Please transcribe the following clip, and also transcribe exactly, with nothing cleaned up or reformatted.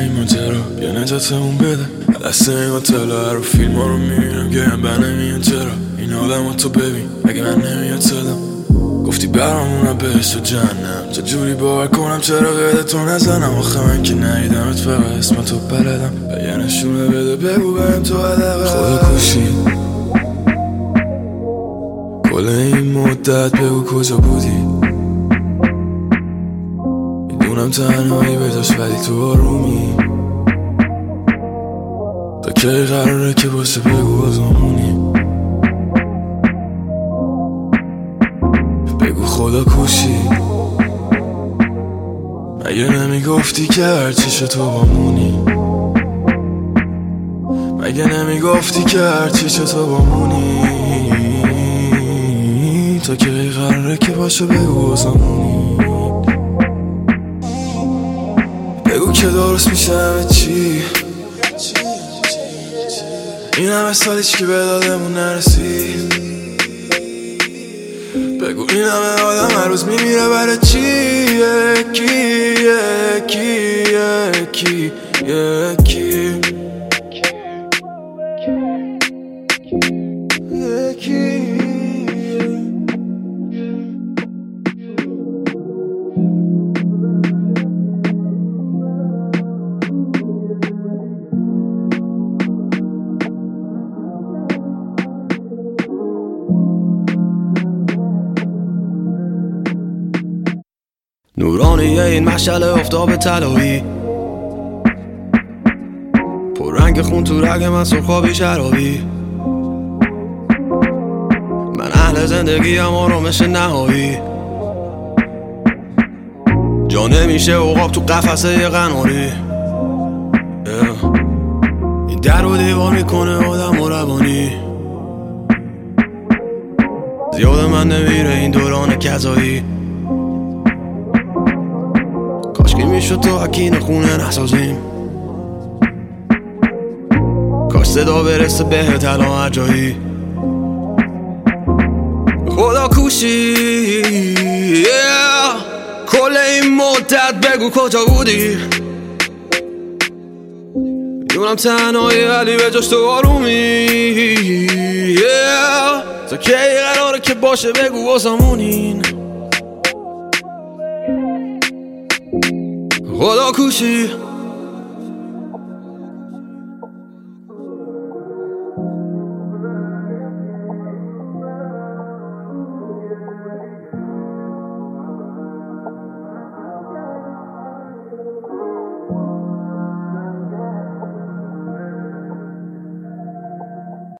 این ماجرا، یه نجاتمون بده دست این هتل رو فیلم ها رو میبینم گرم بر نمیان چرا این آدم ها تو ببین اگه من نمیاد صدام گفتی برامونم بهشت و جهنم چجوری باور کنم چرا قیده تو نزنم آخه من که نهیدمت فقط اسم تو بلدم به یه نشونه بده بگو بهم تو عدقه خدا کشید کل این مدت بگو کجا بودی میدونم تنهایی بجاش ولی تو آرومی تا کی قراره که باشه بگو بازمونی بگو خدا کشید مگه نمیگفتی که هرچیش تو بامونی مگه نمیگفتی که هرچیش تو بامونی تا که قراره که باشه بگو بازمونی بگو که درست میشه همه چی این همه سال هیچکی به دادمون نرسید بگو این همه آدم هر روز میمیره برای چی یکی یکی یکی یکی یکی نورانیه این مشعل آفتاب طلایی پر رنگ خون تو رگ من سرخابی شرابی من اهل زندگیم آرامش نهایی جا نمیشه عقاب تو قفسه قناری این در و دیوار میکنه آدم و روانی زیاد من نمیره این دوران کذایی کاشکی میشد تو حکین خونه نسازیم کاش صدا برسه به تلا هر جایی خدا کوشی yeah. کل این مدت بگو کجا بودی میدونم تنهایی ولی به جاش تو آرومی yeah. تا کی قراره که باشه بگو واسمونین خدا کوشی